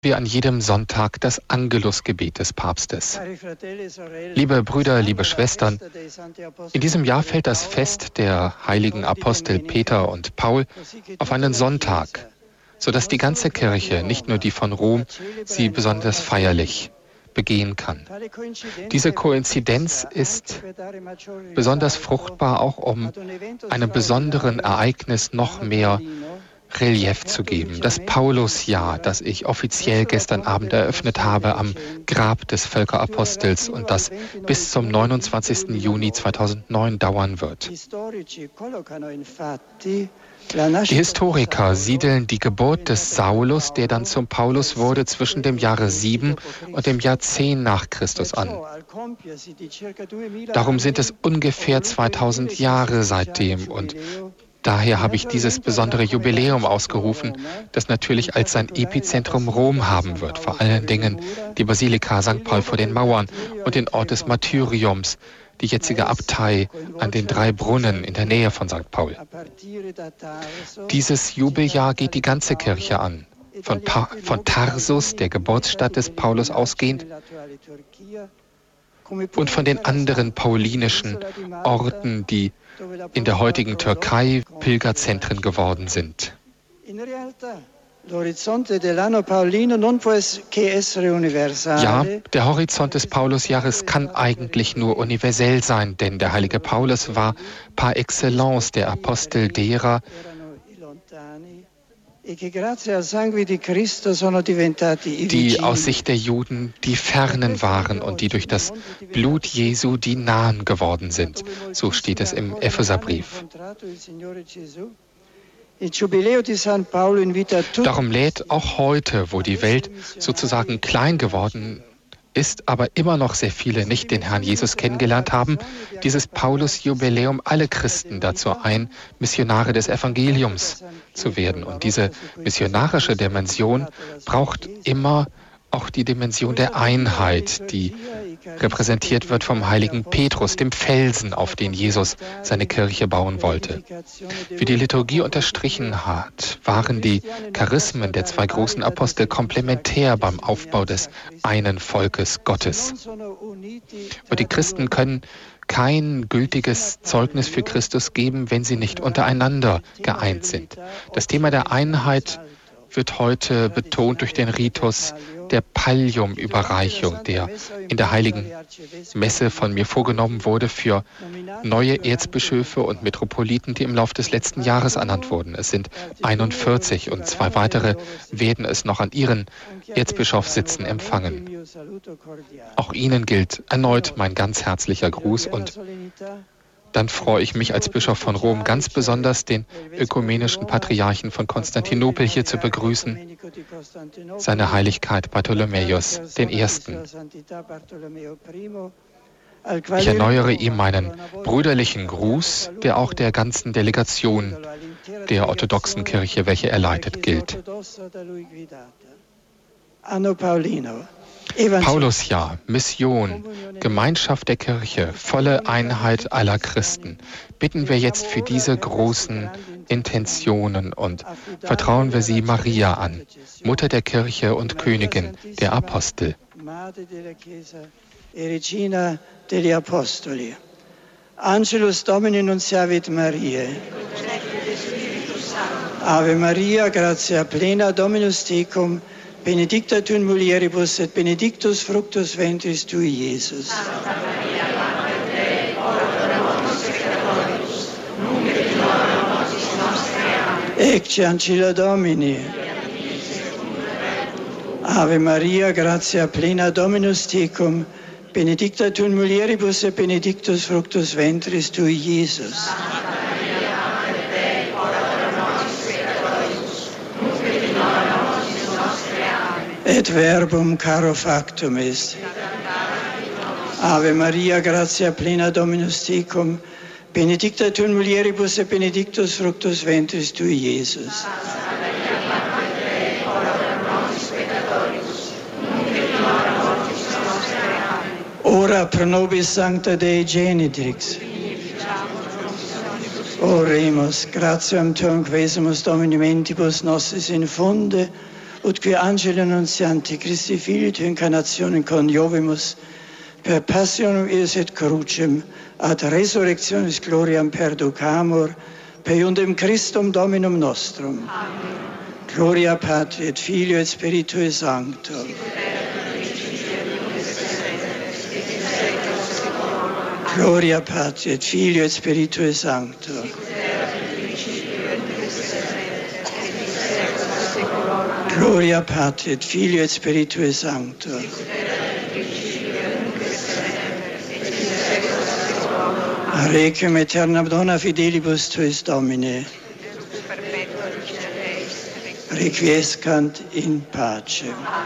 Wir an jedem Sonntag das Angelusgebet des Papstes. Liebe Brüder, liebe Schwestern, in diesem Jahr fällt das Fest der heiligen Apostel Peter und Paul auf einen Sonntag, sodass die ganze Kirche, nicht nur die von Rom, sie besonders feierlich begehen kann. Diese Koinzidenz ist besonders fruchtbar, auch um einem besonderen Ereignis noch mehr Relief zu geben. Das Paulusjahr, das ich offiziell gestern Abend eröffnet habe am Grab des Völkerapostels und das bis zum 29. Juni 2009 dauern wird. Die Historiker siedeln die Geburt des Saulus, der dann zum Paulus wurde, zwischen dem Jahre 7 und dem Jahr 10 nach Christus an. Darum sind es ungefähr 2000 Jahre seitdem und daher habe ich dieses besondere Jubiläum ausgerufen, das natürlich als sein Epizentrum Rom haben wird, vor allen Dingen die Basilika St. Paul vor den Mauern und den Ort des Martyriums, die jetzige Abtei an den 3 Brunnen in der Nähe von St. Paul. Dieses Jubeljahr geht die ganze Kirche an, von Tarsus, der Geburtsstadt des Paulus, ausgehend, und von den anderen paulinischen Orten, die in der heutigen Türkei Pilgerzentren geworden sind. Ja, der Horizont des Paulusjahres kann eigentlich nur universell sein, denn der heilige Paulus war par excellence der Apostel derer, die aus Sicht der Juden die Fernen waren und die durch das Blut Jesu die Nahen geworden sind. So steht es im Epheserbrief. Darum lädt auch heute, wo die Welt sozusagen klein geworden ist, aber immer noch sehr viele nicht den Herrn Jesus kennengelernt haben, dieses Paulus-Jubiläum alle Christen dazu ein, Missionare des Evangeliums zu werden. Und diese missionarische Dimension braucht immer auch die Dimension der Einheit, die repräsentiert wird vom heiligen Petrus, dem Felsen, auf den Jesus seine Kirche bauen wollte. Wie die Liturgie unterstrichen hat, waren die Charismen der 2 großen Apostel komplementär beim Aufbau des einen Volkes Gottes. Und die Christen können kein gültiges Zeugnis für Christus geben, wenn sie nicht untereinander geeint sind. Das Thema der Einheit wird heute betont durch den Ritus der Pallium-Überreichung, der in der Heiligen Messe von mir vorgenommen wurde für neue Erzbischöfe und Metropoliten, die im Laufe des letzten Jahres ernannt wurden. Es sind 41 und 2 weitere werden es noch an ihren Erzbischofssitzen empfangen. Auch ihnen gilt erneut mein ganz herzlicher Gruß und dann freue ich mich als Bischof von Rom ganz besonders, den ökumenischen Patriarchen von Konstantinopel hier zu begrüßen, seine Heiligkeit Bartholomäus I. Ich erneuere ihm meinen brüderlichen Gruß, der auch der ganzen Delegation der orthodoxen Kirche, welche er leitet, gilt. Paulusjahr, Mission, Gemeinschaft der Kirche, volle Einheit aller Christen. Bitten wir jetzt für diese großen Intentionen und vertrauen wir sie Maria an, Mutter der Kirche und Königin der Apostel. Angelus Domini nunciavit Mariae. Ave Maria, gratia plena, Dominus tecum, benedicta tu in mulieribus et benedictus fructus ventris tui, Iesus. Santa Maria, Mater Dei, ora pro nobis peccatoribus, nunc et in hora mortis nostrae. Amen. Ecce ancilla Domini. Ave Maria, gratia plena, Dominus tecum, benedicta tu in mulieribus et benedictus fructus ventris tui, Iesus. Santa Maria, Mater Dei, ora pro nobis peccatoribus, nunc et in hora mortis nostrae. Amen. Et verbum caro factum est. Ave Maria, gratia plena, Dominus tecum, benedicta tu in mulieribus et benedictus fructus ventris tui, Iesus. Santa Maria, Mater Dei, ora pro nobis peccatoribus, nunc et in hora mortis nostrae. Amen. Ora pro nobis sancta Dei genitrix. Oremus, gratiam tuam quesumus Domini mentibus nostris infunde, ut qui angeli annunzianti Christi Filii tu incarnationem coniovimus per passionum eius et crucem ad resurrectionis gloriam perducamur per iundem Christum Dominum nostrum. Amen. Gloria Patri et Filio et Spiritui Sancto. Gloria Patri et Filio et Spiritui Sancto. Gloria Patri et Filio et Spiritui Sancto. Requiem aeternam dona fidelibus tuis Domine. Requiescant in pace.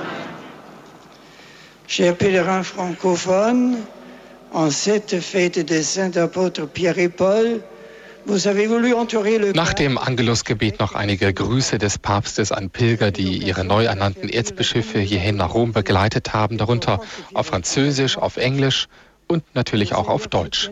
Chers pèlerins francophones, en cette fête des saints apôtres Pierre et Paul, vous avez voulu entourer le... Nach dem Angelusgebet noch einige Grüße des Papstes an Pilger, die ihre neu ernannten Erzbischöfe hierhin nach Rom begleitet haben, darunter auf Französisch, auf Englisch und natürlich auch auf Deutsch.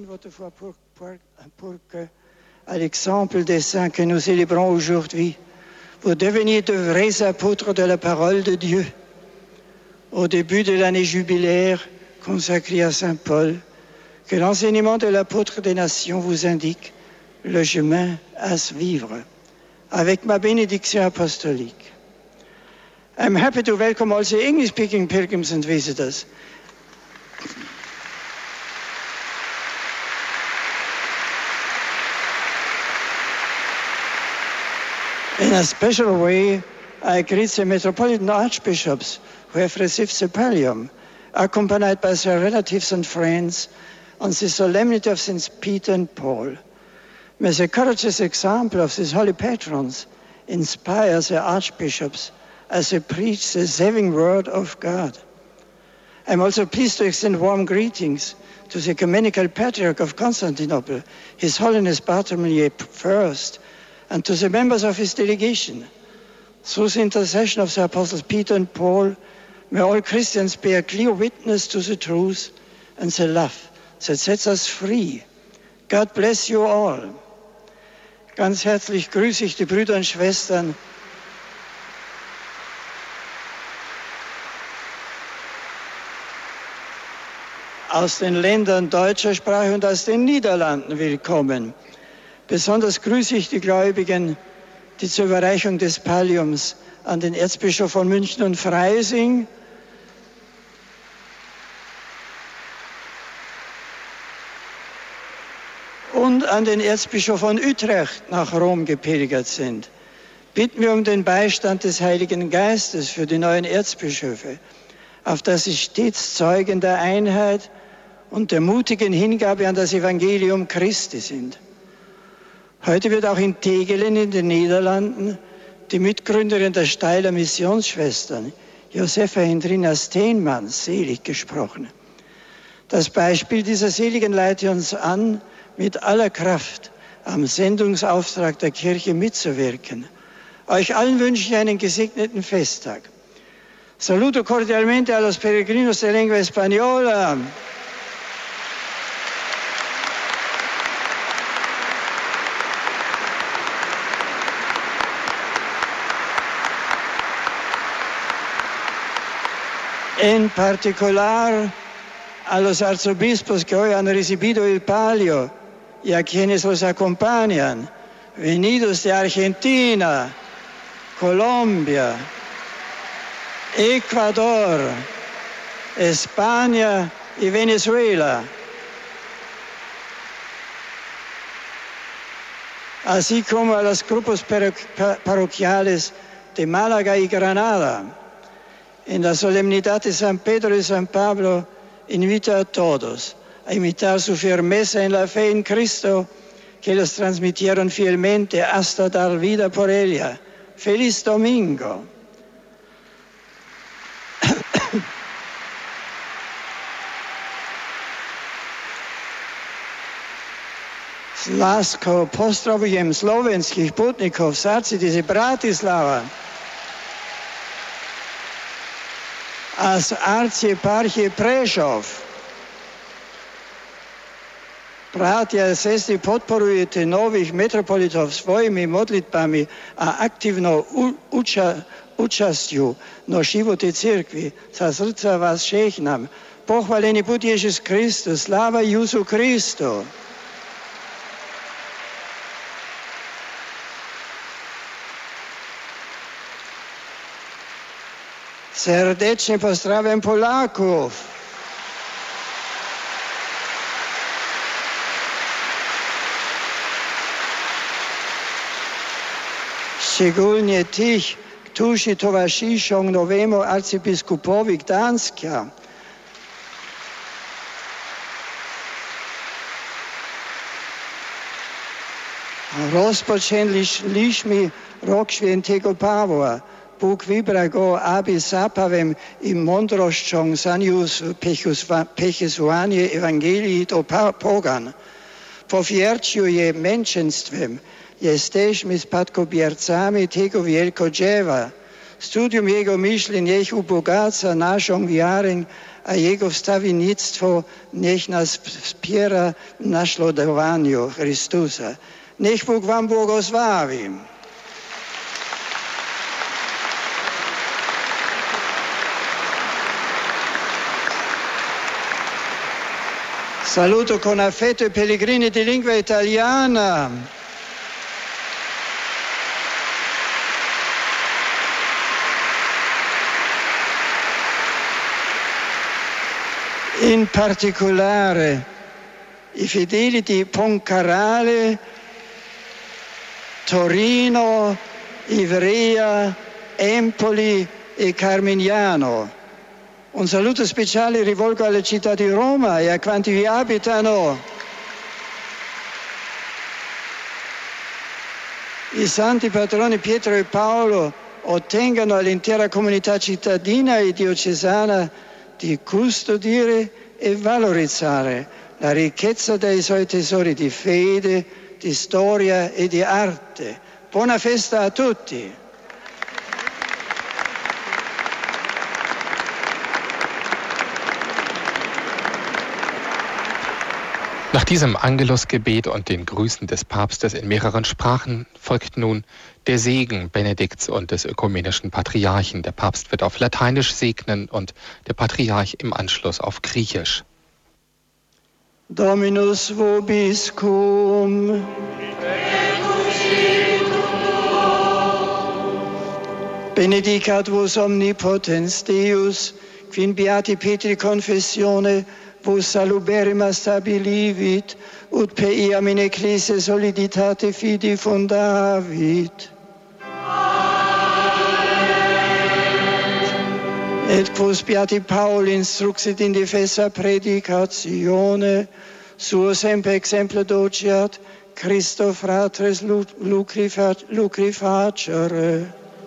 À l'exemple des saints que nous célébrons aujourd'hui, vous deveniez de vrais apôtres de la parole de Dieu. Au début de l'année jubilaire consacrée à Saint Paul, que l'enseignement de l'apôtre des nations vous indique le chemin à suivre, avec ma bénédiction apostolique. I'm happy to welcome also English-speaking pilgrims and visitors. In a special way, I greet the Metropolitan Archbishops who have received the pallium, accompanied by their relatives and friends, on the solemnity of Saints Peter and Paul. May the courageous example of these holy patrons inspire the archbishops as they preach the saving word of God. I'm also pleased to extend warm greetings to the Ecumenical Patriarch of Constantinople, His Holiness Bartholomew I, and to the members of his delegation. Through the intercession of the Apostles Peter and Paul, may all Christians bear clear witness to the truth and the love that sets us free. God bless you all. Ganz herzlich grüße ich die Brüder und Schwestern aus den Ländern deutscher Sprache und aus den Niederlanden willkommen. Besonders grüße ich die Gläubigen, die zur Überreichung des Palliums an den Erzbischof von München und Freising und an den Erzbischof von Utrecht nach Rom gepilgert sind. Bitten wir um den Beistand des Heiligen Geistes für die neuen Erzbischöfe, auf dass sie stets Zeugen der Einheit und der mutigen Hingabe an das Evangelium Christi sind. Heute wird auch in Tegelen in den Niederlanden die Mitgründerin der Steiler Missionsschwestern, Josefa Hendrina Steenmann, selig gesprochen. Das Beispiel dieser Seligen leitet uns an, mit aller Kraft am Sendungsauftrag der Kirche mitzuwirken. Euch allen wünsche ich einen gesegneten Festtag. Saluto cordialmente a los peregrinos de lengua española. En particular a los arzobispos que hoy han recibido el palio y a quienes los acompañan, venidos de Argentina, Colombia, Ecuador, España y Venezuela, así como a los grupos parroquiales de Málaga y Granada. En la solemnidad de San Pedro y San Pablo, invito a todos a imitar su firmeza en la fe en Cristo, que los transmitieron fielmente hasta dar vida por ella. ¡Feliz domingo! Lásko pozdravujem slovenských putnikov v srdci z Bratislava a z arcieparchie Prešov. Bratia a sestry, podporujete nových metropolitov svojimi modlitbami a aktívnou účasťou na živote cirkvi. Sa srdca vás žehnám. Pochválený buď Ježiš Kristus, sláva Jezu Kristu. Srdečne pozdrawiam Polaków. Szczególnie tych, którzy towarzyszą nowemu arcybiskupowi Gdańska. Rozpoczęliśmy rok świętego Pawła. Bóg wybrał go, aby zapałem i mądrością zaniósł przesłanie Ewangelii do pogan. Potwierdził je męczeństwem. Jesteśmy spadkobiercami tego wielkodzieła. Studium jego myśli niech ubogaca naszą wiarę, a jego wstawiennictwo niech nas wspiera w naśladowaniu Chrystusa. Niech Bóg wam błogosławi. Saluto con affetto i pellegrini di lingua italiana. In particolare i fedeli di Poncarale, Torino, Ivrea, Empoli e Carmignano. Un saluto speciale rivolgo alla città di Roma e a quanti vi abitano. I santi patroni Pietro e Paolo ottengano all'intera comunità cittadina e diocesana di custodire e valorizzare la ricchezza dei suoi tesori di fede, di storia e di arte. Buona festa a tutti! Nach diesem Angelusgebet und den Grüßen des Papstes in mehreren Sprachen folgt nun der Segen Benedikts und des ökumenischen Patriarchen. Der Papst wird auf Lateinisch segnen und der Patriarch im Anschluss auf Griechisch. Dominus vobiscum. Benedicat vos omnipotens Deus, qui in beati Petri confessione vos saluberrima stabilivit, ut per iam in ecclesia soliditate fidi fundavit. Et quos beati Paul instruxit in defensa predicatione, suo semper exemplo dociat, Christo fratres lucri facere.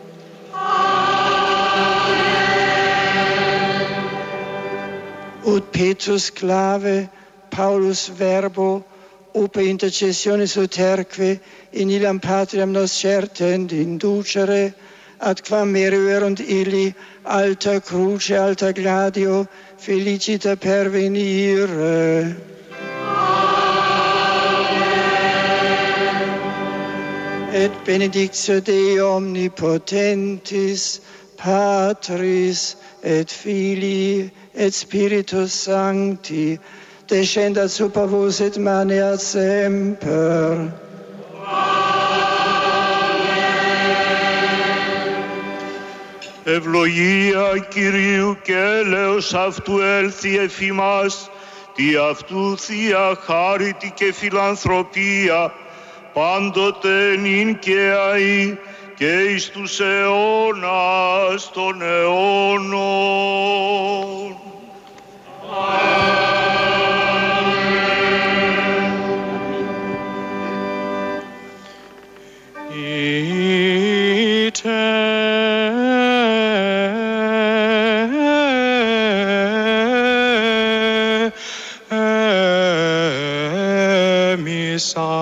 Ut Petrus clave, Paulus verbo, upe intercessione suterque, in illam patriam nos certent inducere, ad quam meriuerunt illi alta cruce, alta gladio, felicita pervenire. Et benedictio Dei omnipotentis, Patris et Filii et Spiritus Sancti, descendat super vos et maneat semper. Ευλογία Κυρίου και έλεος αυτού έλθει εφ' ημάς, τι αυτού θεία χάριτη και φιλανθρωπία, πάντοτε νυν και αεί, και εις τους αιώνας των αιώνων. Missa